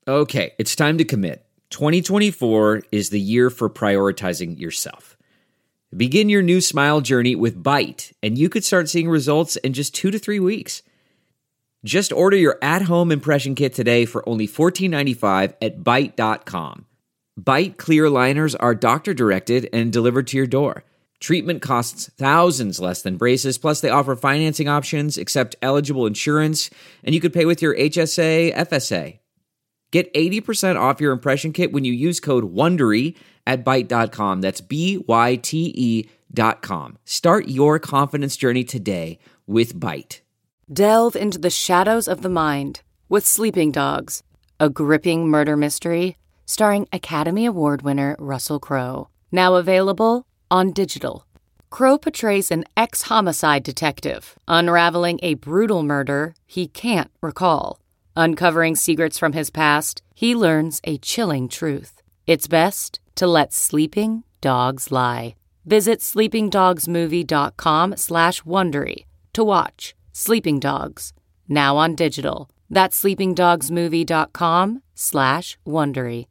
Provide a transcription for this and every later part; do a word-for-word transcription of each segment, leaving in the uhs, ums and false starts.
Okay, it's time to commit. twenty twenty-four is the year for prioritizing yourself. Begin your new smile journey with Byte, and you could start seeing results in just two to three weeks. Just order your at-home impression kit today for only fourteen ninety-five at byte dot com. Byte clear aligners are doctor-directed and delivered to your door. Treatment costs thousands less than braces, plus they offer financing options, accept eligible insurance, and you could pay with your H S A, F S A. Get eighty percent off your impression kit when you use code WONDERY at byte dot com. That's B Y T E dot com. Start your confidence journey today with Byte. Delve into the shadows of the mind with Sleeping Dogs, a gripping murder mystery starring Academy Award winner Russell Crowe. Now available on digital. Crowe portrays an ex-homicide detective unraveling a brutal murder he can't recall. Uncovering secrets from his past, he learns a chilling truth. It's best to let sleeping dogs lie. Visit sleepingdogsmovie.com slash Wondery to watch Sleeping Dogs, now on digital. That's sleepingdogsmovie.com slash Wondery.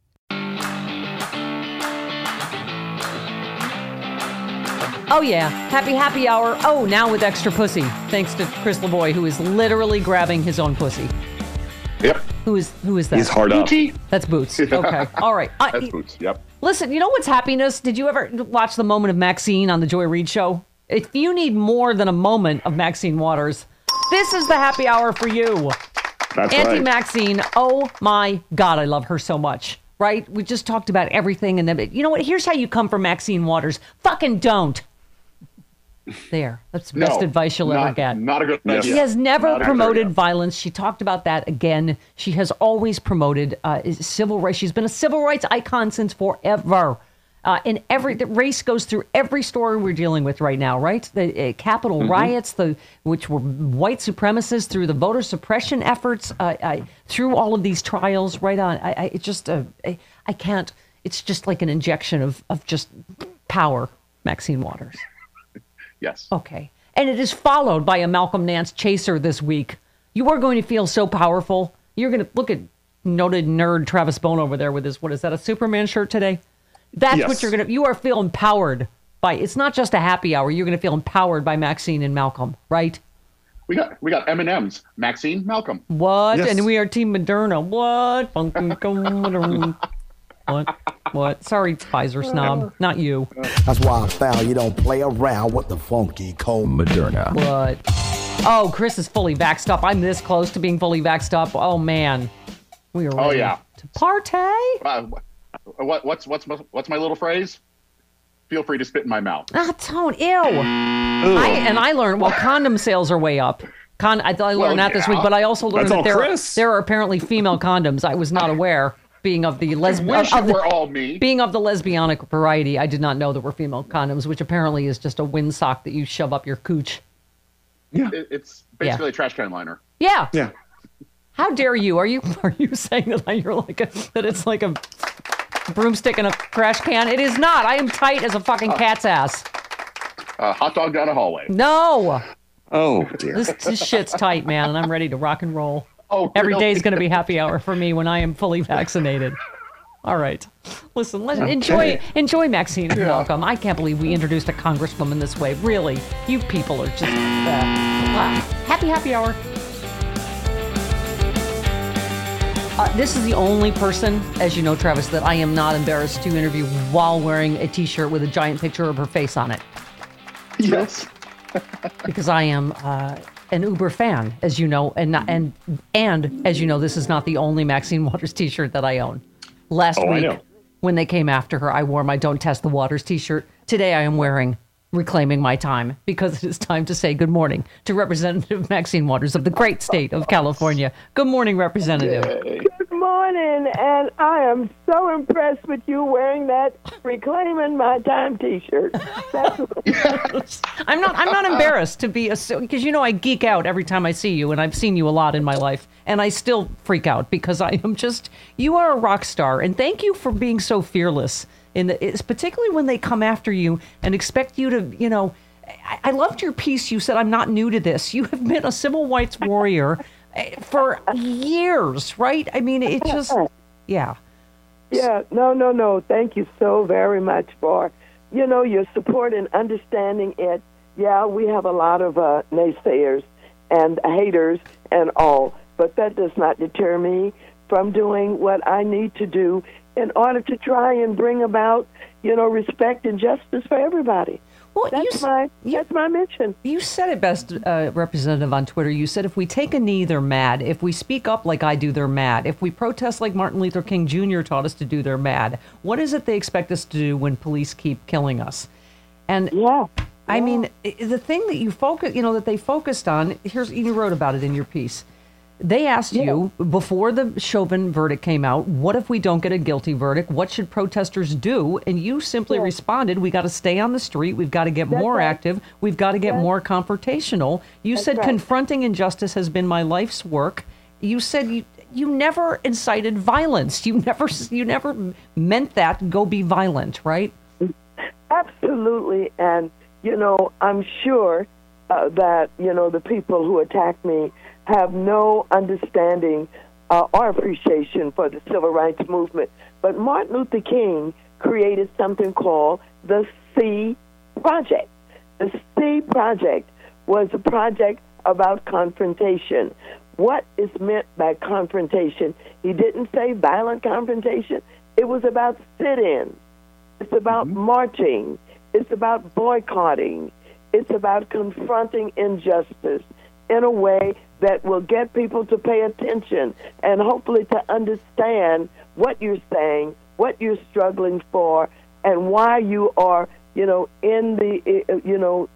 Oh, yeah. Happy happy hour. Oh, now with extra pussy. Thanks to Chris Lavoie, who is literally grabbing his own pussy. Yep. Who is who is that? He's hard up. That's Boots. Okay. All right. That's I, Boots. Yep. Listen, you know what's happiness? Did you ever watch the moment of Maxine on the Joy Reid show? If you need more than a moment of Maxine Waters, this is the happy hour for you. That's Auntie right. Maxine, oh my God, I love her so much. Right? We just talked about everything. And then, you know what? Here's how you come for Maxine Waters. Fucking don't. There. That's the best No, advice you'll not, ever get. Not a good idea. She has never Not promoted idea. violence. She talked about that again. She has always promoted uh, civil rights. She's been a civil rights icon since forever. Uh, and every the race goes through every story we're dealing with right now, right? The uh, Capitol Mm-hmm. riots, the which were white supremacists, through the voter suppression efforts, uh, I, through all of these trials, right on. I, I it just, uh, I, I can't. It's just like an injection of of just power, Maxine Waters. Yes. Okay. And it is followed by a Malcolm Nance chaser this week. You are going to feel so powerful. You're going to look at noted nerd Travis Bone over there with his, what is that, a Superman shirt today? That's Yes. what you're going to, you are feel empowered by, it's not just a happy hour. You're going to feel empowered by Maxine and Malcolm, right? We got we got M and M's. Maxine, Malcolm. What? Yes. And we are Team Moderna. What? What? What? Sorry, Pfizer snob. Not you. That's why I found you don't play around with the funky cold Moderna. What? Oh, Chris is fully vaxxed up. I'm this close to being fully vaxxed up. Oh, man. We are ready Oh, yeah. to party. Uh, what what's what's my, what's my little phrase? Feel free to spit in my mouth. Ah, don't. Ew. I, and I learned, well, condom sales are way up. Con, I, I learned Well, that this yeah. week, but I also learned That's that all there, Chris. there are apparently female condoms. I was not aware, being of the I lesbian. wish Of it the, were all me. being of the lesbianic variety, I did not know there were female condoms, which apparently is just a windsock that you shove up your cooch. Yeah. It, it's basically Yeah. a trash can liner. Yeah. Yeah. How dare you? Are you are you saying that you're like a that it's like a broomstick in a trash can? It is not. I am tight as a fucking cat's ass. Uh, hot dog down a hallway. No. Oh dear. This, this shit's tight, man, and I'm ready to rock and roll. Oh, Every really? day's going to be happy hour for me when I am fully vaccinated. All right. Listen, let's enjoy enjoy Maxine and Malcolm. I can't believe we introduced a congresswoman this way. Really. You people are just uh, uh, happy happy hour. Uh, this is the only person, as you know, Travis, that I am not embarrassed to interview while wearing a T-shirt with a giant picture of her face on it. Yes. Because I am uh, an Uber fan, as you know, and not, and and as you know, this is not the only Maxine Waters T-shirt that I own. Last Oh, I week, know. when they came after her, I wore my "Don't Test the Waters" T-shirt. Today, I am wearing "Reclaiming My Time" because it is time to say good morning to Representative Maxine Waters of the great state of California. Good morning, Representative. Good morning, and I am so impressed with you wearing that "Reclaiming My Time" T-shirt. That's I'm not. I'm not embarrassed to be a because you know I geek out every time I see you, and I've seen you a lot in my life, and I still freak out because I am just. You are a rock star, and thank you for being so fearless. In the, it's particularly when they come after you and expect you to, you know. I, I loved your piece. You said, "I'm not new to this." You have been a civil rights warrior for years, right? I mean, it just. yeah. Yeah, no, no, no. Thank you so very much for, you know, your support and understanding it. Yeah, we have a lot of uh, naysayers and haters and all, but that does not deter me from doing what I need to do in order to try and bring about, you know, respect and justice for everybody. Well, That's you, my you, that's my mission. You said it best, uh, Representative, on Twitter. You said if we take a knee, they're mad. If we speak up like I do, they're mad. If we protest like Martin Luther King Junior taught us to do, they're mad. What is it they expect us to do when police keep killing us? And Yeah. I yeah. mean, the thing that you focus, you know, that they focused on. Here's you wrote about it in your piece. They asked Yeah. you before the Chauvin verdict came out, what if we don't get a guilty verdict? What should protesters do? And you simply Yeah. responded, we got to stay on the street. We've got to get That's more right. active. We've got to get That's- more confrontational. You That's said right. confronting injustice has been my life's work. You said you you never incited violence. You never you never meant that go be violent, right? Absolutely, and you know, I'm sure uh, that you know the people who attack me have no understanding uh, or appreciation for the civil rights movement. But Martin Luther King created something called the C Project. The C Project was a project about confrontation. What is meant by confrontation? He didn't say violent confrontation. It was about sit-ins. It's about mm-hmm. marching. It's about boycotting. It's about confronting injustice in a way that will get people to pay attention and hopefully to understand what you're saying, what you're struggling for, and why you are, you know, in the, you know,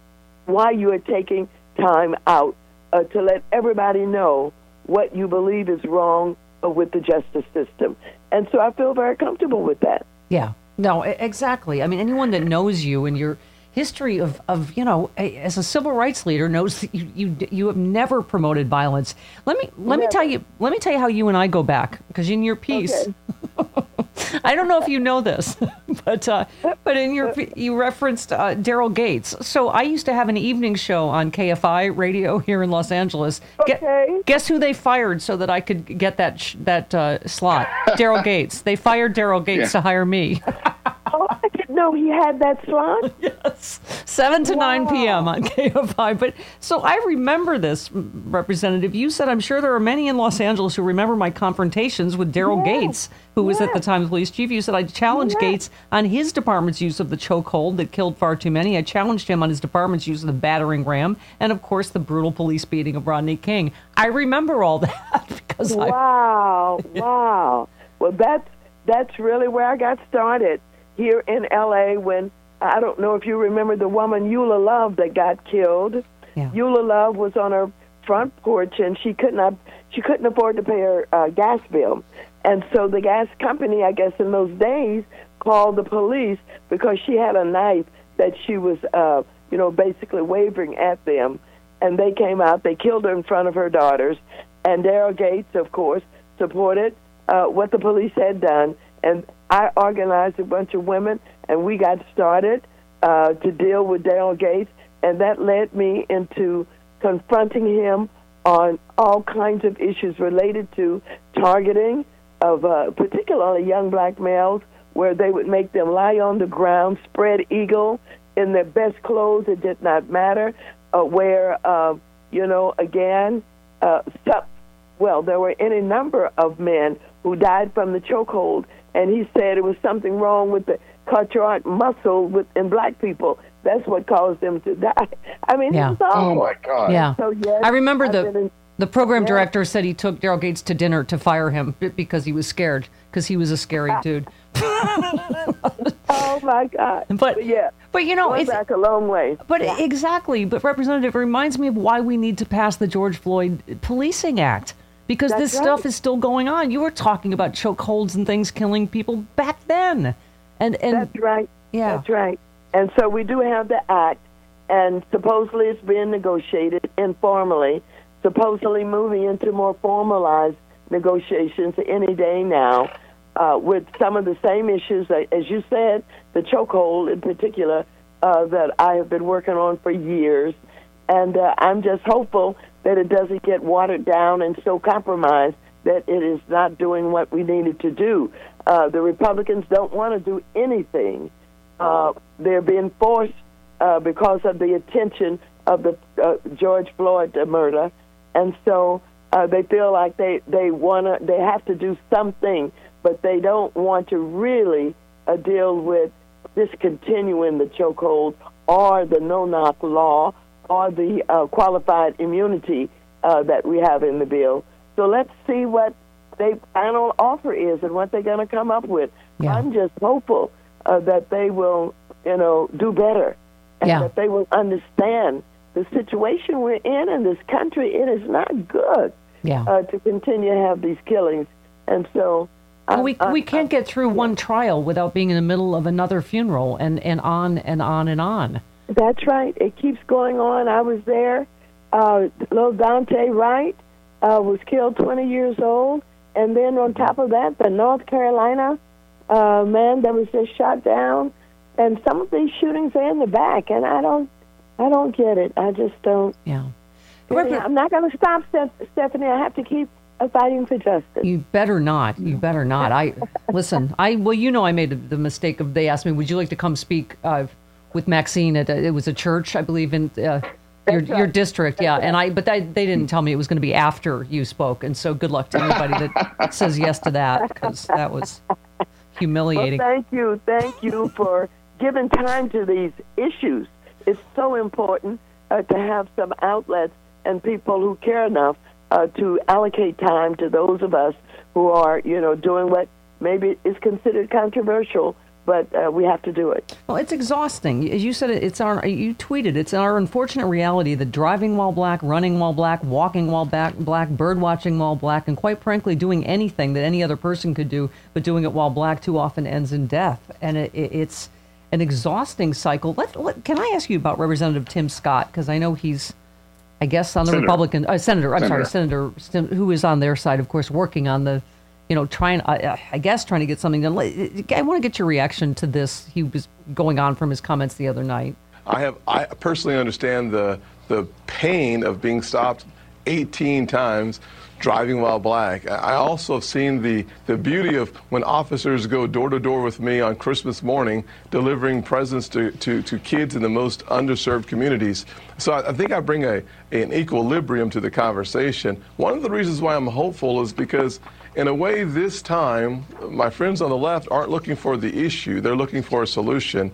why you are taking time out uh, to let everybody know what you believe is wrong with the justice system. And so I feel very comfortable with that. Yeah. No, exactly. I mean, anyone that knows you and your history of, of you know, as a civil rights leader knows that you you, you have never promoted violence. Let me let Never. me tell you let me tell you how you and I go back, because in your piece, Okay. I don't know if you know this, but uh, but in your you referenced uh, Daryl Gates. So I used to have an evening show on K F I radio here in Los Angeles. Gu- Okay. Guess who they fired so that I could get that sh- that uh, slot? Daryl Gates. They fired Daryl Gates Yeah. to hire me. Oh, I didn't know he had that slot. Yes, seven to nine p.m. on K F I. But so I remember this, Representative. You said, I'm sure there are many in Los Angeles who remember my confrontations with Daryl Yeah. Gates, who was at the Yeah. time the police chief. You said I challenged Yeah. Gates on his department's use of the chokehold that killed far too many. I challenged him on his department's use of the battering ram, and of course the brutal police beating of Rodney King. I remember all that because I. Wow, wow. Well, that's that's really where I got started here in L A when, I don't know if you remember the woman Eula Love that got killed. Yeah. Eula Love was on her front porch and she couldn't have, she couldn't afford to pay her uh, gas bill. And so the gas company, I guess in those days, called the police because she had a knife that she was, uh, you know, basically waving at them. And they came out, they killed her in front of her daughters. And Daryl Gates, of course, supported uh, what the police had done. And I organized a bunch of women, and we got started uh, to deal with Daryl Gates. And that led me into confronting him on all kinds of issues related to targeting of uh, particularly young black males, where they would make them lie on the ground, spread eagle in their best clothes. It did not matter. Uh, where, uh, you know, again, uh, some, well, there were any number of men who died from the chokehold, and he said it was something wrong with the carotid muscle with, in black people. That's what caused them to die. I mean, Yeah. it was awful. Oh my God. Yeah. So, yes, I remember I've the been in- the program Yeah. director said he took Daryl Gates to dinner to fire him b- because he was scared, because he was a scary dude. Oh my God! But- yeah, but, you know, going it's- back a long way. But Yeah. exactly, but Representative, it reminds me of why we need to pass the George Floyd Policing Act, because That's this stuff right. is still going on. You were talking about chokeholds and things killing people back then, and and That's right. Yeah. That's right. And so we do have the act, and supposedly it's being negotiated informally, supposedly moving into more formalized negotiations any day now, uh, with some of the same issues, uh, as you said, the chokehold in particular, uh, that I have been working on for years. And uh, I'm just hopeful that it doesn't get watered down and so compromised that it is not doing what we needed to do. Uh, the Republicans don't want to do anything. Uh, they're being forced uh, because of the attention of the uh, George Floyd murder, and so uh, they feel like they they want to they have to do something, but they don't want to really uh, deal with discontinuing the chokehold or the no-knock law or the uh, qualified immunity uh, that we have in the bill. So let's see what their final offer is and what they're going to come up with. Yeah. I'm just hopeful uh, that they will, you know, do better and Yeah. that they will understand the situation we're in in this country. It is not good Yeah. uh, to continue to have these killings. And so... Well, I- we I- we can't I- get through one trial without being in the middle of another funeral, and, and on and on and on. That's right. It keeps going on. I was there. Uh, little Dante Wright uh, was killed twenty years old. And then on top of that, the North Carolina uh, man that was just shot down. And some of these shootings are in the back. And I don't I don't get it. I just don't. Yeah. I'm not going to stop, Steph- Stephanie. I have to keep uh, fighting for justice. You better not. You better not. I listen. I well, you know, I made the mistake of they asked me, "Would you like to come speak uh, with Maxine at a, it was a church, I believe, in uh, your right. your district?" Yeah, and I but they, they didn't tell me it was going to be after you spoke, and so good luck to anybody that says yes to that, because that was humiliating. Well, thank you. Thank you for giving time to these issues. It's so important uh, to have some outlets and people who care enough uh, to allocate time to those of us who are, you know, doing what maybe is considered controversial, but uh, we have to do it. Well, it's exhausting. As you said, it's our, you tweeted, it's our unfortunate reality that driving while black, running while black, walking while back, black, bird watching while black, and quite frankly, doing anything that any other person could do, but doing it while black too often ends in death. And it, it, it's an exhausting cycle. Let, let, can I ask you about Representative Tim Scott? Because I know he's, I guess, on the Senator. Republican, uh, Senator, I'm Senator. sorry, Senator, who is on their side, of course, working on the, you know, trying, uh, I guess, trying to get something done. I want to get your reaction to this. He was going on from his comments the other night. I have, I personally understand the the pain of being stopped eighteen times driving while black. I also have seen the, the beauty of when officers go door to door with me on Christmas morning, delivering presents to, to, to kids in the most underserved communities. So I, I think I bring a, an equilibrium to the conversation. One of the reasons why I'm hopeful is because in a way this time, my friends on the left aren't looking for the issue, they're looking for a solution.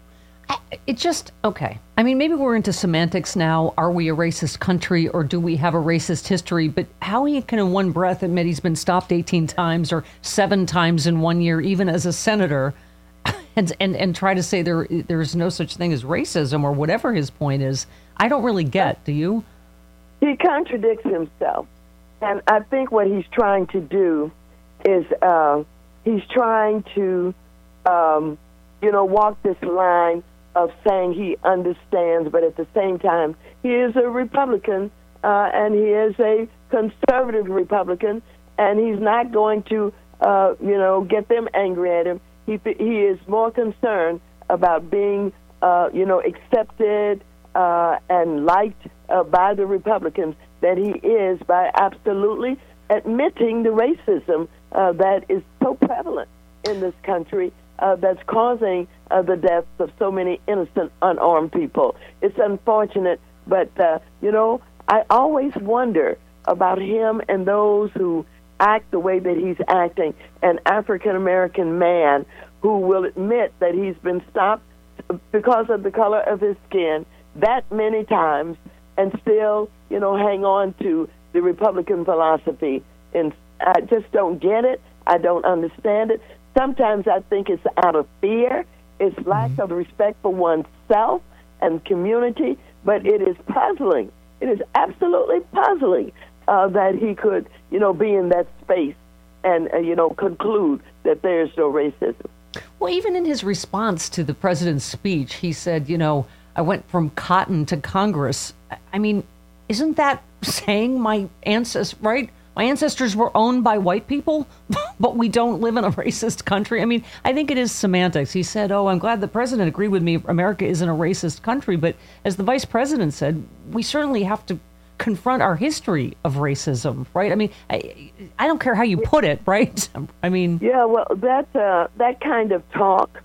It just, okay. I mean, maybe we're into semantics now. Are we a racist country or do we have a racist history? But how he can in one breath admit he's been stopped eighteen times or seven times in one year, even as a senator, and and, and try to say there there's no such thing as racism or whatever his point is, I don't really get. Do you? He contradicts himself. And I think what he's trying to do is uh, he's trying to, um, you know, walk this line of saying he understands, but at the same time, he is a Republican, uh, and he is a conservative Republican, and he's not going to, uh, you know, get them angry at him. He he is more concerned about being, uh, you know, accepted uh, and liked uh, by the Republicans than he is by absolutely admitting the racism uh, that is so prevalent in this country. Uh, that's causing uh, the deaths of so many innocent, unarmed people. It's unfortunate, but, uh, you know, I always wonder about him and those who act the way that he's acting, an African-American man who will admit that he's been stopped because of the color of his skin that many times and still, you know, hang on to the Republican philosophy. And I just don't get it. I don't understand it. Sometimes I think it's out of fear, it's lack mm-hmm. of respect for oneself and community, but it is puzzling. It is absolutely puzzling uh, that he could, you know, be in that space and, uh, you know, conclude that there's no racism. Well, even in his response to the president's speech, he said, you know, I went from cotton to Congress. I mean, isn't that saying my ancestors, right? My ancestors were owned by white people, but we don't live in a racist country. I mean, I think it is semantics. He said, oh, I'm glad the president agreed with me. America isn't a racist country. But as the vice president said, we certainly have to confront our history of racism, right? I mean, I, I don't care how you put it, right? I mean, yeah, well, that uh, that kind of talk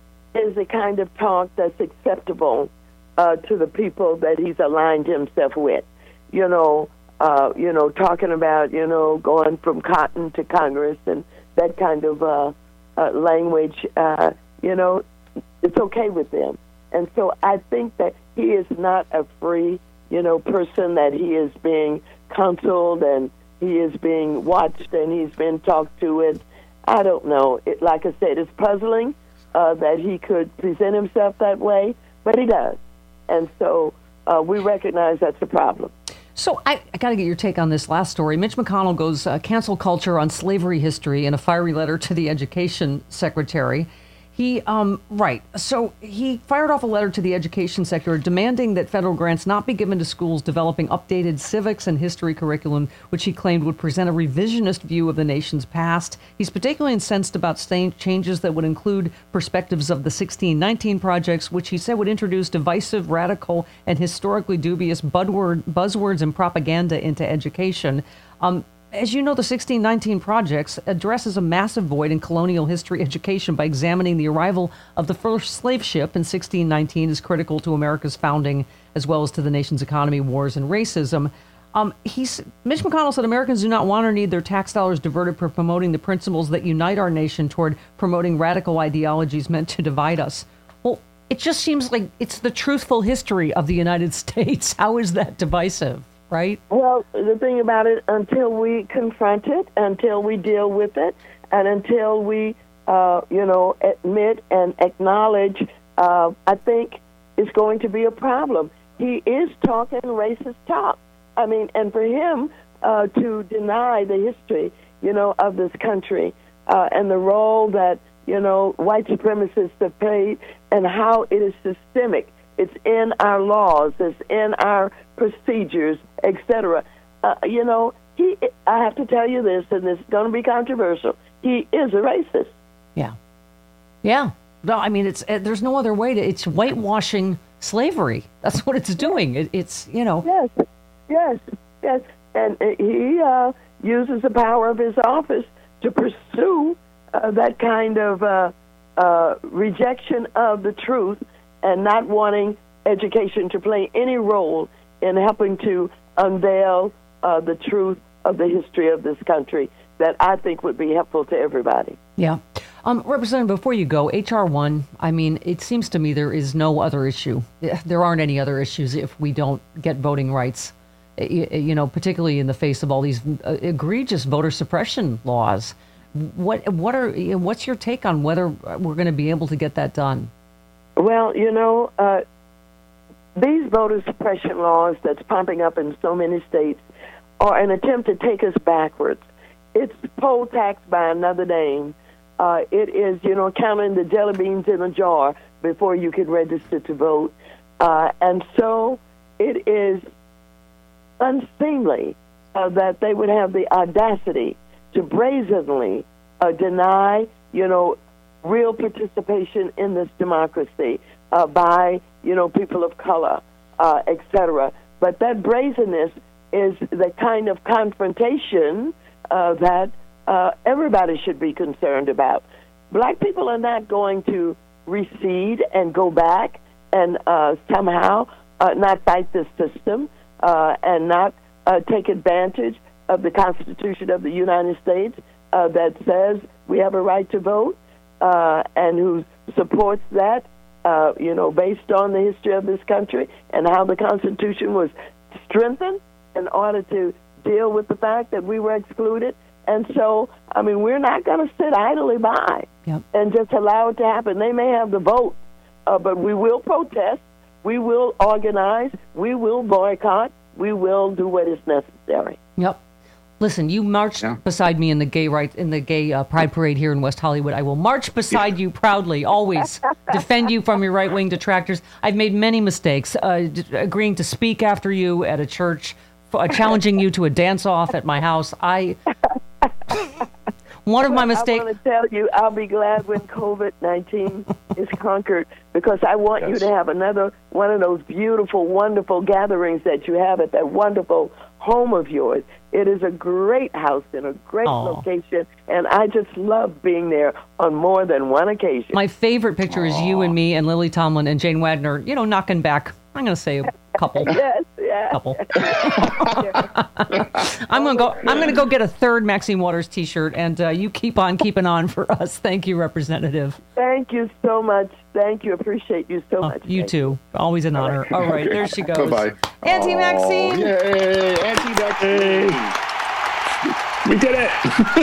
is the kind of talk that's acceptable uh, to the people that he's aligned himself with. You know, uh, you know, talking about you know going from cotton to Congress and that kind of uh, uh, language. Uh, you know, it's okay with them, and so I think that he is not a free, you know, person. That he is being counseled and he is being watched and he's been talked to. And I don't know. It, like I said, it's puzzling uh, that he could present himself that way, but he does, and so uh, we recognize that's a problem. So I, I got to get your take on this last story. Mitch McConnell goes uh, cancel culture on slavery history in a fiery letter to the education secretary. He, um, right. So he fired off a letter to the education sector demanding that federal grants not be given to schools developing updated civics and history curriculum, which he claimed would present a revisionist view of the nation's past. He's particularly incensed about changes that would include perspectives of the sixteen nineteen projects, which he said would introduce divisive, radical, and historically dubious buzzword, buzzwords and propaganda into education. Um, As you know, the sixteen nineteen Projects addresses a massive void in colonial history education by examining the arrival of the first slave ship in sixteen nineteen is critical to America's founding, as well as to the nation's economy, wars, and racism. Um, he's, Mitch McConnell said Americans do not want or need their tax dollars diverted for promoting the principles that unite our nation toward promoting radical ideologies meant to divide us. Well, it just seems like it's the truthful history of the United States. How is that divisive? Right? Well, the thing about it, until we confront it, until we deal with it, and until we, uh, you know, admit and acknowledge, uh, I think it's going to be a problem. He is talking racist talk. I mean, and for him uh, to deny the history, you know, of this country uh, and the role that, you know, white supremacists have played and how it is systemic. It's in our laws. It's in our procedures, et cetera. Uh, you know, he. I have to tell you this, and it's going to be controversial. He is a racist. Yeah. Yeah. No, I mean, it's uh, there's no other way to. It's whitewashing slavery. That's what it's doing. It, it's you know. Yes. Yes. Yes. And he uh, uses the power of his office to pursue uh, that kind of uh, uh, rejection of the truth. And not wanting education to play any role in helping to unveil uh, the truth of the history of this country that I think would be helpful to everybody. Yeah. Um, Representative, before you go, H R one, I mean, it seems to me there is no other issue. There aren't any other issues if we don't get voting rights, you, you know, particularly in the face of all these egregious voter suppression laws. What, what are, what's your take on whether we're going to be able to get that done? Well, you know, uh, these voter suppression laws that's popping up in so many states are an attempt to take us backwards. It's poll tax by another name. Uh, it is, you know, counting the jelly beans in a jar before you can register to vote. Uh, and so it is unseemly uh, that they would have the audacity to brazenly uh, deny, you know, real participation in this democracy uh, by, you know, people of color, uh, et cetera. But that brazenness is the kind of confrontation uh, that uh, everybody should be concerned about. Black people are not going to recede and go back and uh, somehow uh, not fight this system uh, and not uh, take advantage of the Constitution of the United States uh, that says we have a right to vote. Uh, and who supports that, uh, you know, based on the history of this country and how the Constitution was strengthened in order to deal with the fact that we were excluded. And so, I mean, we're not going to sit idly by yep. and just allow it to happen. They may have the vote, uh, but we will protest, we will organize, we will boycott, we will do what is necessary. Yep. Listen, you marched yeah. beside me in the gay right in the gay uh, pride parade here in West Hollywood. I will march beside you proudly, always defend you from your right-wing detractors. I've made many mistakes, uh, d- agreeing to speak after you at a church, uh, challenging you to a dance-off at my house. I One of my Well, mistakes. I want to tell you, I'll be glad when COVID nineteen is conquered, because I want Yes. you to have another one of those beautiful, wonderful gatherings that you have at that wonderful home of yours. It is a great house in a great Aw. location, and I just love being there on more than one occasion. My favorite picture is you and me and Lily Tomlin and Jane Wagner, you know, knocking back, I'm going to say a couple. Yes, yeah. couple. I'm going to go I'm going to go get a third Maxine Waters t-shirt, and uh, you keep on keeping on for us. Thank you, Representative. Thank you so much. Thank you. Appreciate you so Oh, much. you Thank too. Always an honor. All right, there she goes. Bye-bye. Auntie Maxine. Yay, Auntie Maxine. We did it.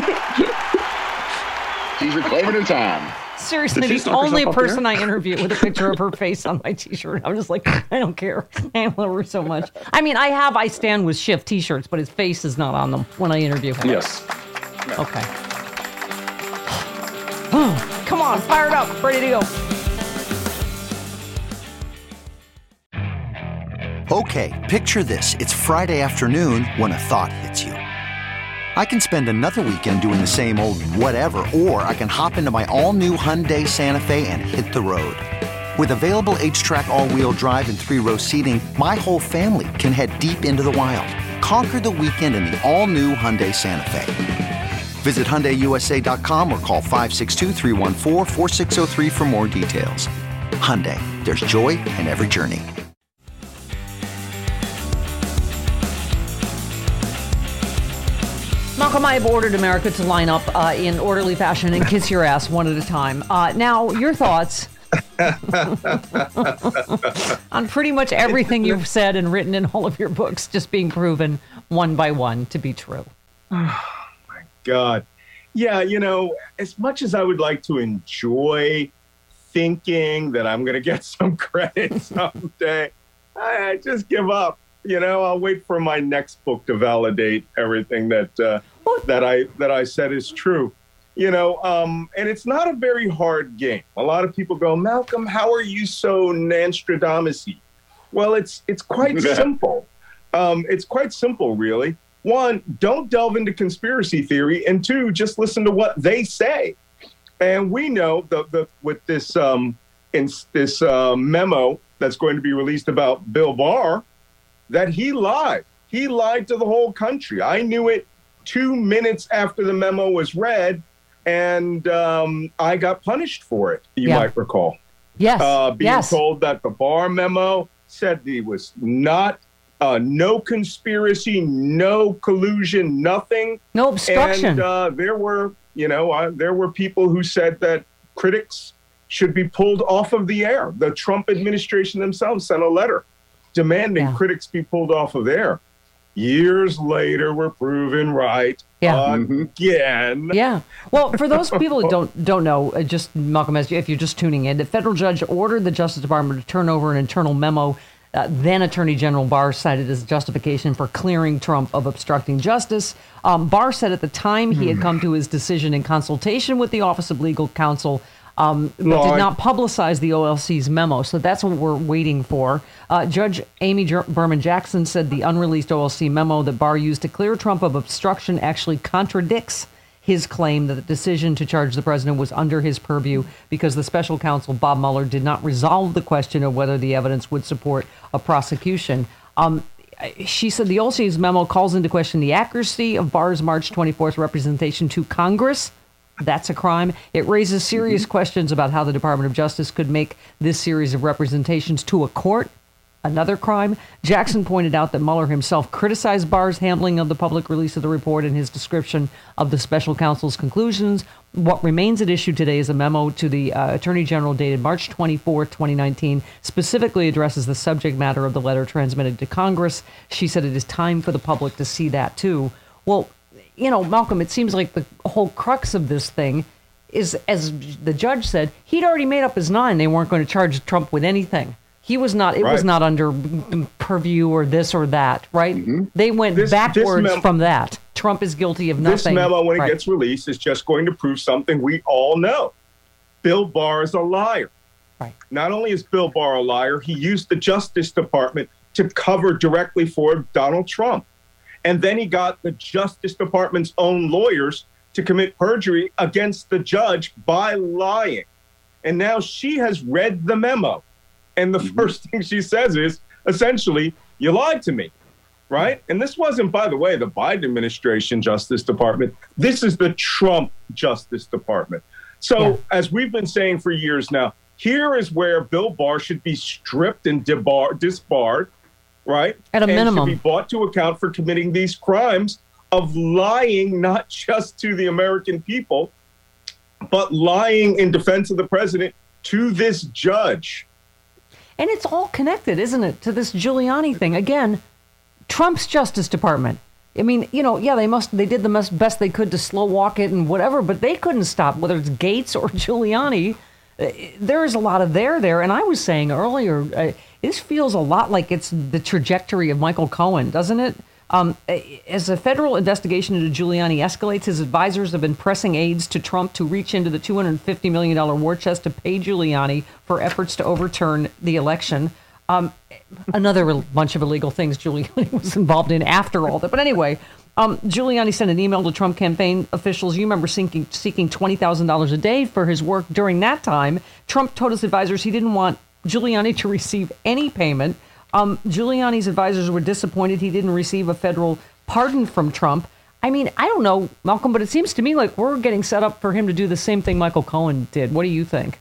She's reclaiming her time. Seriously, Did she the stalk only herself up person I interview with a picture of her face on my t-shirt. I'm just like, I don't care. I love her so much. I mean, I have I Stand with Schiff t-shirts, but his face is not on them when I interview him. Yes. Okay. Come on, fired up, ready to go. Okay, picture this. It's Friday afternoon when a thought hits you. I can spend another weekend doing the same old whatever, or I can hop into my all-new Hyundai Santa Fe and hit the road. With available H-Track all-wheel drive and three-row seating, my whole family can head deep into the wild. Conquer the weekend in the all-new Hyundai Santa Fe. Visit Hyundai U S A dot com or call five six two, three one four, four six zero three for more details. Hyundai, there's joy in every journey. Malcolm, I have ordered America to line up uh, in orderly fashion and kiss your ass one at a time. Uh, now, your thoughts on pretty much everything you've said and written in all of your books just being proven one by one to be true. God. Yeah, you know, as much as I would like to enjoy thinking that I'm going to get some credit someday, I, I just give up. You know, I'll wait for my next book to validate everything that uh, that I that I said is true. You know, um, and it's not a very hard game. A lot of people go, Malcolm, how are you so Nostradamus-y? Well, it's it's quite simple. Um, it's quite simple, really. One, don't delve into conspiracy theory, and two, just listen to what they say. And we know the, the with this um, in this uh, memo that's going to be released about Bill Barr, that he lied. He lied to the whole country. I knew it two minutes after the memo was read, and um, I got punished for it, you Yeah. might recall. Yes. Uh, being yes. told that the Barr memo said he was not, uh, no conspiracy, no collusion, nothing. No obstruction. And uh, there were, you know, uh, there were people who said that critics should be pulled off of the air. The Trump administration themselves sent a letter demanding Yeah. critics be pulled off of air. Years later, we're proven right Yeah. again. Yeah. Well, for those people who don't don't know, uh, just Malcolm, as you, if you're just tuning in, the federal judge ordered the Justice Department to turn over an internal memo. Uh, then Attorney General Barr cited as justification for clearing Trump of obstructing justice. Um, Barr said at the time he had come to his decision in consultation with the Office of Legal Counsel, um, but Lord. did not publicize the O L C's memo. So that's what we're waiting for. Uh, Judge Amy Ger- Berman Jackson said the unreleased O L C memo that Barr used to clear Trump of obstruction actually contradicts his claim that the decision to charge the president was under his purview because the special counsel, Bob Mueller, did not resolve the question of whether the evidence would support a prosecution. Um, she said the O L C's memo calls into question the accuracy of Barr's March twenty-fourth representation to Congress. That's a crime. It raises serious mm-hmm. questions about how the Department of Justice could make this series of representations to a court. Another crime. Jackson pointed out that Mueller himself criticized Barr's handling of the public release of the report in his description of the special counsel's conclusions. What remains at issue today is a memo to the uh, Attorney General dated March twenty-fourth, twenty nineteen, specifically addresses the subject matter of the letter transmitted to Congress. She said it is time for the public to see that, too. Well, you know, Malcolm, it seems like the whole crux of this thing is, as the judge said, he'd already made up his mind. They weren't going to charge Trump with anything. He was not, it Right. was not under purview or this or that, right? Mm-hmm. They went This- this backwards mem- from that. Trump is guilty of nothing. This memo, when it Right. gets released, is just going to prove something we all know. Bill Barr is a liar. Right. Not only is Bill Barr a liar, he used the Justice Department to cover directly for Donald Trump. And then he got the Justice Department's own lawyers to to commit perjury against the judge by lying. And now she has read the memo. And the mm-hmm. first thing she says is, essentially, you lied to me, right? And this wasn't, by the way, the Biden administration Justice Department. This is the Trump Justice Department. So yeah. as we've been saying for years now, here is where Bill Barr should be stripped and debar- disbarred, right? At a and minimum. should be brought to account for committing these crimes of lying, not just to the American people, but lying in defense of the president to this judge. And it's all connected, isn't it, to this Giuliani thing? Again, Trump's Justice Department. I mean, you know, yeah, they must, they did the best, best they could to slow walk it and whatever, but they couldn't stop, whether it's Gates or Giuliani. There is a lot of there there. And I was saying earlier, uh, this feels a lot like it's the trajectory of Michael Cohen, doesn't it? Um, as a federal investigation into Giuliani escalates, his advisors have been pressing aides to Trump to reach into the two hundred fifty million dollars war chest to pay Giuliani for efforts to overturn the election. Um, another bunch of illegal things Giuliani was involved in after all that. But anyway, um, Giuliani sent an email to Trump campaign officials. You remember seeking, seeking twenty thousand dollars a day for his work during that time. Trump told his advisors he didn't want Giuliani to receive any payment. Um, Giuliani's advisors were disappointed he didn't receive a federal pardon from Trump. I mean, I don't know, Malcolm, but it seems to me like we're getting set up for him to do the same thing Michael Cohen did. What do you think?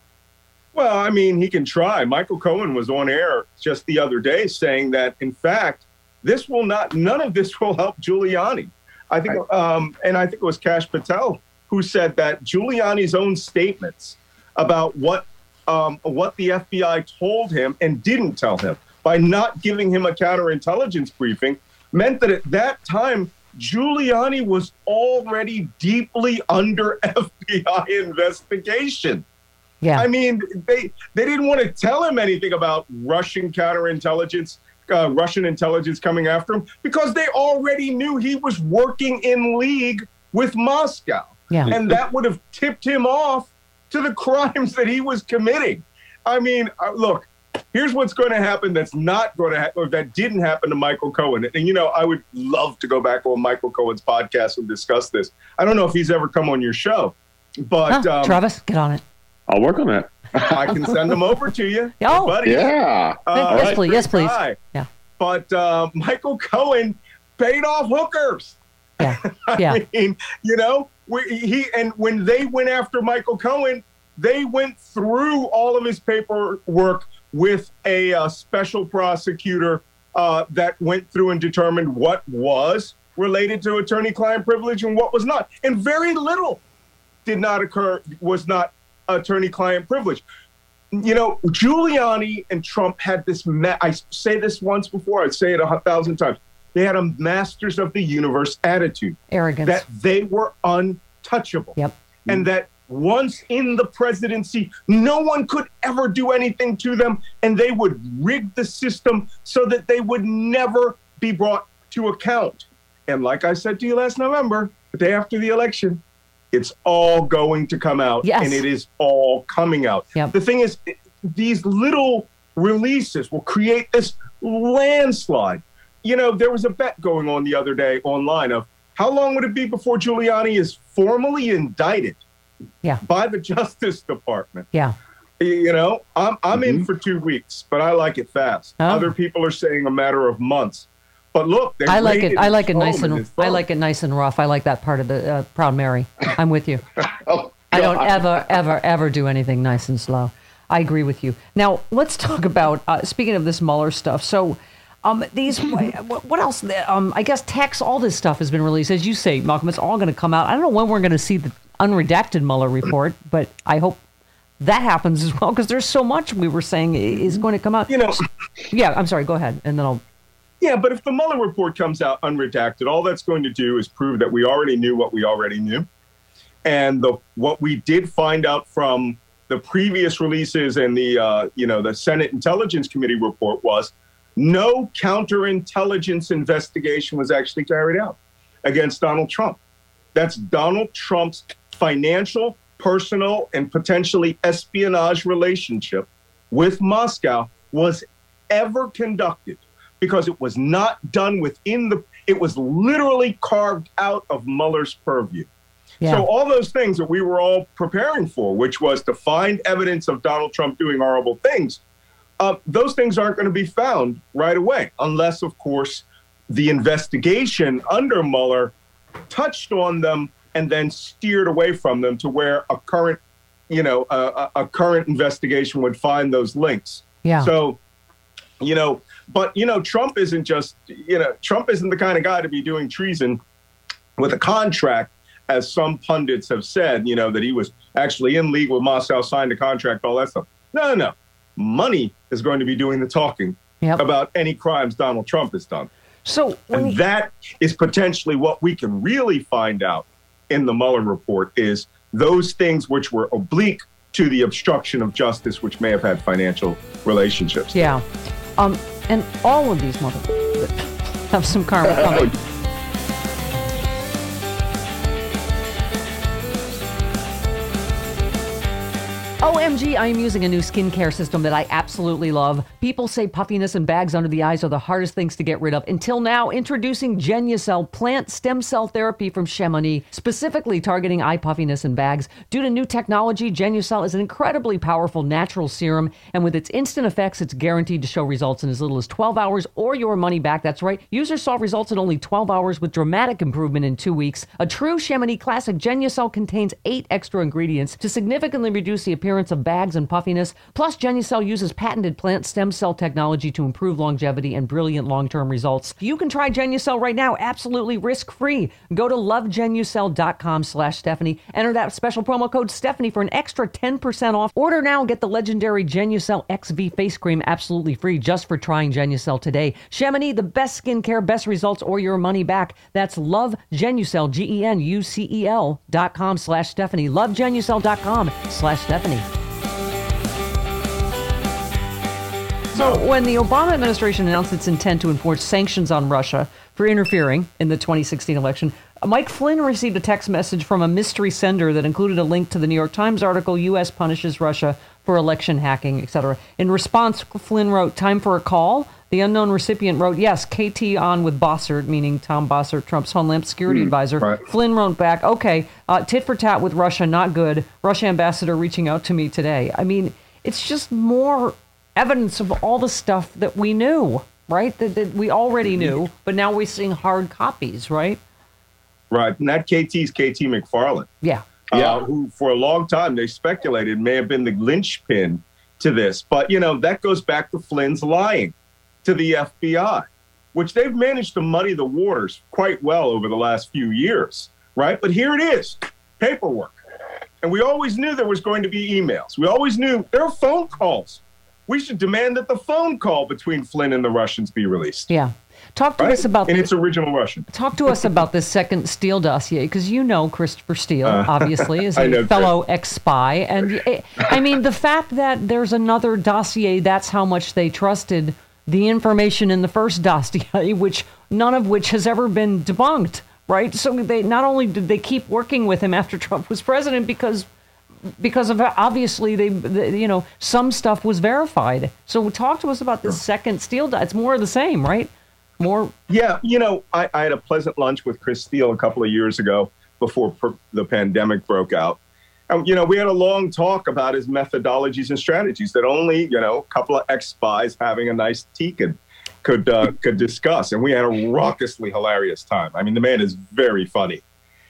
Well, I mean, he can try. Michael Cohen was on air just the other day saying that, in fact, this will not, none of this will help Giuliani. I think, um, and I think it was Kash Patel who said that Giuliani's own statements about what um, what the F B I told him and didn't tell him by not giving him a counterintelligence briefing meant that at that time, Giuliani was already deeply under F B I investigation. Yeah. I mean, they they didn't want to tell him anything about Russian counterintelligence, uh, Russian intelligence coming after him because they already knew he was working in league with Moscow. Yeah. And that would have tipped him off to the crimes that he was committing. I mean, uh, look, here's what's going to happen that's not going to happen, or that didn't happen to Michael Cohen. And, you know, I would love to go back on Michael Cohen's podcast and discuss this. I don't know if he's ever come on your show, but... Huh, um, Travis, get on it. I'll work on that. I can send them over to you. Oh, buddy. Yeah. Uh, yes, please. Yes, please. guy. Yeah. But uh, Michael Cohen paid off hookers. Yeah. Yeah. I mean, you know, we, he and when they went after Michael Cohen, they went through all of his paperwork with a uh, special prosecutor uh, that went through and determined what was related to attorney-client privilege and what was not. And very little did not occur, was not attorney-client privilege. You know, Giuliani and Trump had this, ma- I say this once before, I'd say it a thousand times. They had a masters of the universe attitude. Arrogance. That they were untouchable. Yep. And that once in the presidency, no one could ever do anything to them, and they would rig the system so that they would never be brought to account. And like I said to you last November, the day after the election, it's all going to come out, yes. and it is all coming out. Yep. The thing is, these little releases will create this landslide. You know, there was a bet going on the other day online of how long would it be before Giuliani is formally indicted yeah. by the Justice Department? Yeah. You know, I'm I'm mm-hmm. in for two weeks, but I like it fast. Oh. Other people are saying a matter of months. But look, they I like it. I like it nice and and I like it nice and rough. I like that part of the uh, Proud Mary. I'm with you. Oh, I don't ever, ever, ever do anything nice and slow. I agree with you. Now let's talk about uh, speaking of this Mueller stuff. So. Um, these, what else? Um, I guess text, all this stuff has been released. As you say, Malcolm, it's all going to come out. I don't know when we're going to see the unredacted Mueller report, but I hope that happens as well, because there's so much we were saying is going to come out. You know, yeah, I'm sorry, go ahead, and then I'll. Yeah, but if the Mueller report comes out unredacted, all that's going to do is prove that we already knew what we already knew. And the what we did find out from the previous releases and the, uh, you know, the Senate Intelligence Committee report was no counterintelligence investigation was actually carried out against Donald Trump. That's Donald Trump's financial, personal, and potentially espionage relationship with Moscow was ever conducted, because it was not done within the, it was literally carved out of Mueller's purview. Yeah. So all those things that we were all preparing for, which was to find evidence of Donald Trump doing horrible things, uh, those things aren't going to be found right away, unless, of course, the investigation under Mueller touched on them and then steered away from them to where a current, you know, a, a current investigation would find those links. Yeah. So, you know, but, you know, Trump isn't just, you know, Trump isn't the kind of guy to be doing treason with a contract, as some pundits have said, you know, that he was actually in league with Moscow, signed a contract, all that stuff. No, no, no. Money is going to be doing the talking yep. about any crimes Donald Trump has done. So and he- that is potentially what we can really find out in the Mueller report, is those things which were oblique to the obstruction of justice, which may have had financial relationships. Yeah. Um, and all of these mother have some karma coming. O M G, I am using a new skincare system that I absolutely love. People say puffiness and bags under the eyes are the hardest things to get rid of. Until now, introducing Genucel plant stem cell therapy from Chamonix, specifically targeting eye puffiness and bags. Due to new technology, Genucel is an incredibly powerful natural serum, and with its instant effects, it's guaranteed to show results in as little as twelve hours or your money back. That's right. Users saw results in only twelve hours with dramatic improvement in two weeks. A true Chamonix classic, Genucel contains eight extra ingredients to significantly reduce the appearance of bags and puffiness. Plus, Genucel uses patented plant stem cell technology to improve longevity and brilliant long-term results. You can try Genucel right now, absolutely risk-free. Go to lovegenucel.com slash Stephanie. Enter that special promo code Stephanie for an extra ten percent off. Order now and get the legendary Genucel X V face cream absolutely free just for trying Genucel today. Chamonix, the best skincare, best results, or your money back. That's lovegenucel, G E N U C E L dot com slash Stephanie. lovegenucel.com slash Stephanie. So when the Obama administration announced its intent to enforce sanctions on Russia for interfering in the twenty sixteen election, Mike Flynn received a text message from a mystery sender that included a link to the New York Times article, U S punishes Russia for election hacking, et cetera. In response, Flynn wrote, time for a call. The unknown recipient wrote, yes, K T on with Bossert, meaning Tom Bossert, Trump's Homeland Security mm, advisor. Right. Flynn wrote back, okay, uh, tit for tat with Russia, not good. Russia ambassador reaching out to me today. I mean, it's just more evidence of all the stuff that we knew, right? That, that we already knew, but now we're seeing hard copies, right? Right. And that K T's K T McFarland. Yeah. Uh, yeah. Who, for a long time, they speculated may have been the linchpin to this. But, you know, that goes back to Flynn's lying to the F B I, which they've managed to muddy the waters quite well over the last few years, right? But here it is, paperwork. And we always knew there was going to be emails. We always knew there are phone calls. We should demand that the phone call between Flynn and the Russians be released. Yeah. Talk to right? us about in the, its original Russian. Talk to us about this second Steele dossier, because you know Christopher Steele, uh, obviously, is a fellow ex-spy. And it, I mean, the fact that there's another dossier, that's how much they trusted the information in the first dossier, which none of which has ever been debunked, right? So they not only did they keep working with him after Trump was president because because of obviously they, they you know, some stuff was verified. So talk to us about this second Steele dossier. It's more of the same, right? More. Yeah, you know, I, I had a pleasant lunch with Chris Steele a couple of years ago before per, the pandemic broke out. And, you know, we had a long talk about his methodologies and strategies that only, you know, a couple of ex-spies having a nice tea could could, uh, could discuss. And we had a raucously hilarious time. I mean, the man is very funny.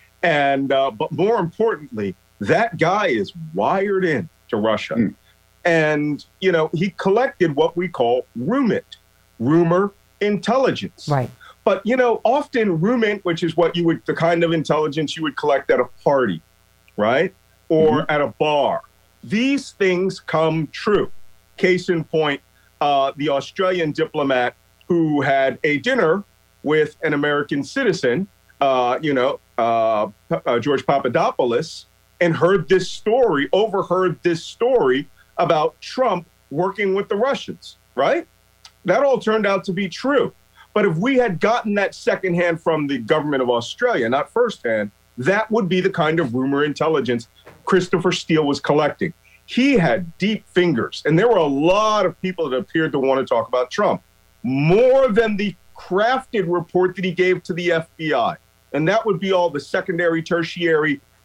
And uh, but more importantly, that guy is wired in to Russia. Mm. And, you know, he collected what we call rumit, rumor intelligence. Right. But, you know, often rumit, which is what you would, the kind of intelligence you would collect at a party, right? Or mm-hmm. at a bar. These things come true. Case in point, uh, the Australian diplomat who had a dinner with an American citizen, uh, you know, uh, uh, George Papadopoulos, and heard this story, overheard this story about Trump working with the Russians, right? That all turned out to be true. But if we had gotten that secondhand from the government of Australia, not firsthand, that would be the kind of rumor intelligence Christopher Steele was collecting. He had deep fingers, and there were a lot of people that appeared to want to talk about Trump, more than the crafted report that he gave to the F B I. And that would be all the secondary, tertiary,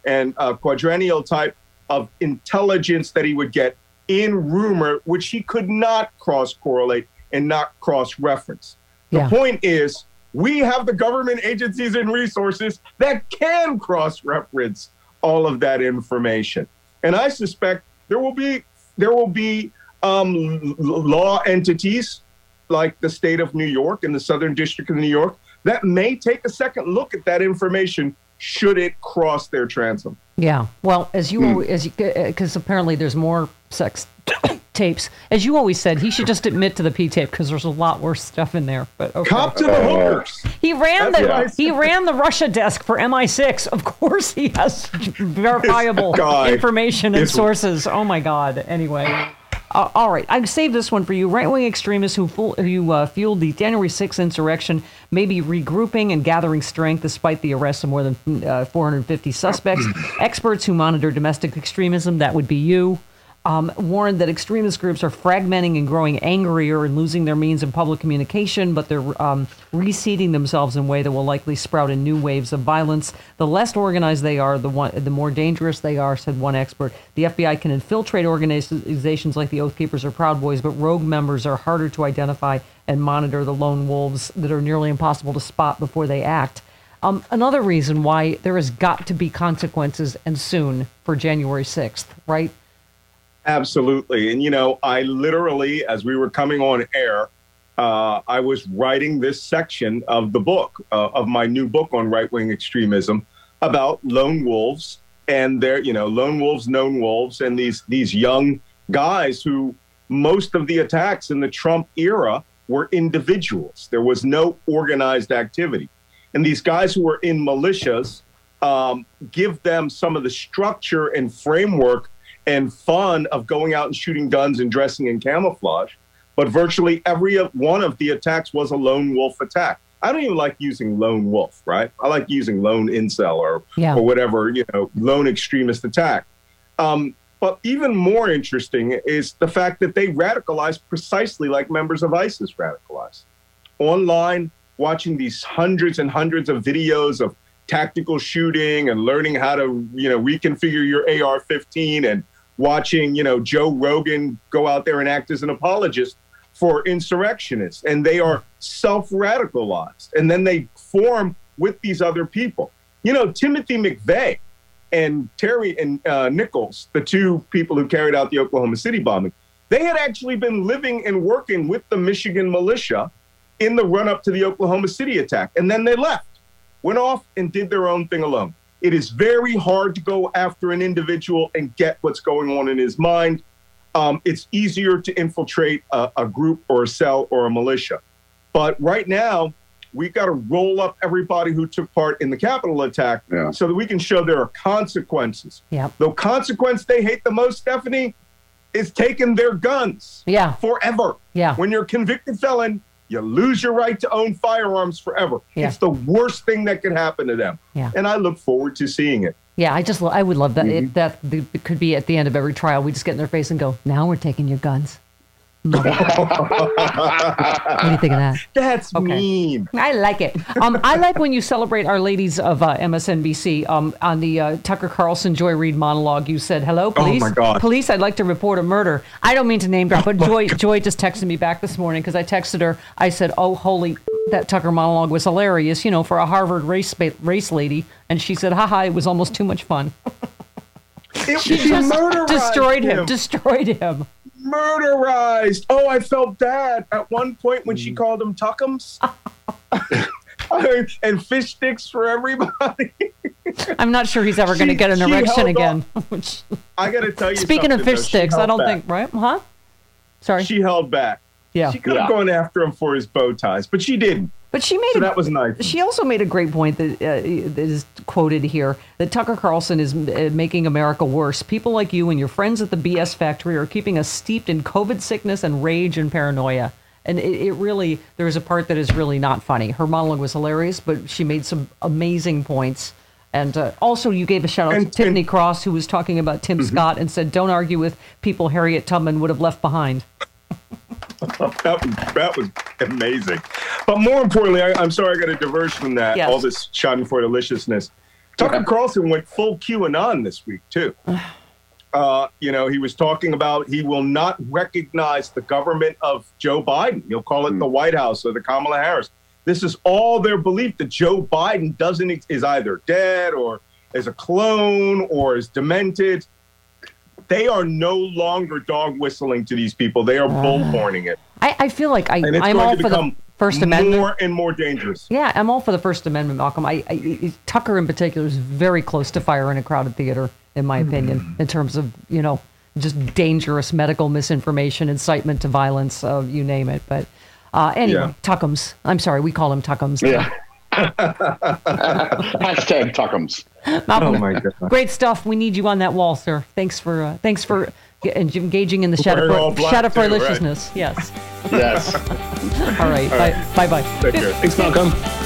and uh, quadrennial type of intelligence that he would get in rumor, which he could not cross-correlate and not cross-reference. The Yeah. point is, we have the government agencies and resources that can cross-reference all of that information. And I suspect there will be there will be um, law entities like the state of New York and the Southern District of New York that may take a second look at that information should it cross their transom. Yeah. Well, as you Hmm. as because apparently there's more sex tapes. As you always said, he should just admit to the P tape because there's a lot worse stuff in there. But okay. Cop to the hookers. He ran That's the what I he said. ran the Russia desk for M I six. Of course, he has verifiable guy information and is- sources. Oh my God. Anyway. Uh, all right, I've saved this one for you. Right-wing extremists who, fool, who uh, fueled the January sixth insurrection may be regrouping and gathering strength despite the arrest of more than uh, four hundred fifty suspects. Experts who monitor domestic extremism, that would be you, um, warned that extremist groups are fragmenting and growing angrier and losing their means of public communication, but they're um, reseeding themselves in a way that will likely sprout in new waves of violence. The less organized they are, the one, the more dangerous they are, said one expert. The F B I can infiltrate organizations like the Oath Keepers or Proud Boys, but rogue members are harder to identify and monitor, the lone wolves that are nearly impossible to spot before they act. Um, another reason why there has got to be consequences, and soon, for January sixth, right? Absolutely. And, you know, I literally, as we were coming on air, uh, I was writing this section of the book, uh, of my new book on right-wing extremism, about lone wolves and their, you know, lone wolves, known wolves, and these these young guys who most of the attacks in the Trump era were individuals. There was no organized activity. And these guys who were in militias um, give them some of the structure and framework and fun of going out and shooting guns and dressing in camouflage. But virtually every one of the attacks was a lone wolf attack. I don't even like using lone wolf, right? I like using lone incel or, Yeah. or whatever, you know, lone extremist attack. Um, but even more interesting is the fact that they radicalized precisely like members of ISIS radicalized. Online, watching these hundreds and hundreds of videos of tactical shooting and learning how to, you know, reconfigure your A R fifteen, and watching, you know, Joe Rogan go out there and act as an apologist for insurrectionists. And they are self-radicalized. And then they form with these other people. You know, Timothy McVeigh and Terry and uh, Nichols, the two people who carried out the Oklahoma City bombing, they had actually been living and working with the Michigan militia in the run-up to the Oklahoma City attack. And then they left, went off and did their own thing alone. It is very hard to go after an individual and get what's going on in his mind. Um, it's easier to infiltrate a, a group or a cell or a militia. But right now, we've got to roll up everybody who took part in the Capitol attack Yeah. so that we can show there are consequences. Yeah. The consequence they hate the most, Stephanie, is taking their guns Yeah. forever. Yeah. When you're a convicted felon, you lose your right to own firearms forever. Yeah. It's the worst thing that can happen to them. Yeah. And I look forward to seeing it. Yeah, I just lo- I would love that. Mm-hmm. It, that the, it could be at the end of every trial. We just get in their face and go, "Now we're taking your guns." What do you think of that? That's Okay. mean. I like it. Um, I like when you celebrate Our Ladies of uh, M S N B C. Um, on the uh, Tucker Carlson Joy Reid monologue, you said, "Hello, police. my God. Police, I'd like to report a murder." I don't mean to name drop, but Joy Joy just texted me back this morning because I texted her. I said, "Oh, holy, that Tucker monologue was hilarious, you know, for a Harvard race ba- race lady." And she said, "Haha, it was almost too much fun." It, She she just murderized destroyed him. Destroyed him. Murderized. Oh, I felt bad at one point when she called them tuckums. And fish sticks for everybody. I'm not sure he's ever going to She- get an she erection held again. I got to tell you Speaking of something, fish though. She sticks, I held don't back. think, right? Huh? Sorry. She held back. Yeah. She could have Yeah. gone after him for his bow ties, but she didn't. But she made So a, that was nice. She also made a great point that, uh, that is quoted here, that Tucker Carlson is uh, making America worse. People like you and your friends at the B S factory are keeping us steeped in COVID sickness and rage and paranoia. And it, it really, there is a part that is really not funny. Her monologue was hilarious, but she made some amazing points. And uh, also, you gave a shout out And- to Tiffany and- Cross, who was talking about Tim Scott and said, "Don't argue with people Harriet Tubman would have left behind." that, was, that was amazing. But more importantly, I, I'm sorry I got a diversion from that, Yes. all this Schadenfreude deliciousness. Tucker Carlson went full QAnon this week, too. Uh, you know, he was talking about he will not recognize the government of Joe Biden. He'll call it mm. the White House or the Kamala Harris. This is all their belief that Joe Biden doesn't is either dead or is a clone or is demented. They are no longer dog whistling to these people. They are bullhorning it. I, I feel like I, and it's I'm going all to for the First Amendment. More and more dangerous. Yeah, I'm all for the First Amendment, Malcolm. I, I Tucker in particular is very close to fire in a crowded theater, in my opinion, mm. in terms of, you know, just dangerous medical misinformation, incitement to violence, uh, you name it. But uh, anyway, yeah. Tuckums. I'm sorry, we call him Tuckums. Yeah. Hashtag Tuckums. Malcolm, oh my God. Great stuff. We need you on that wall, sir. Thanks for uh, thanks for engaging in the Shadowfroy-liciousness. Right? Yes. Yes. All right. All right. Bye bye. Take care. Thanks, Malcolm.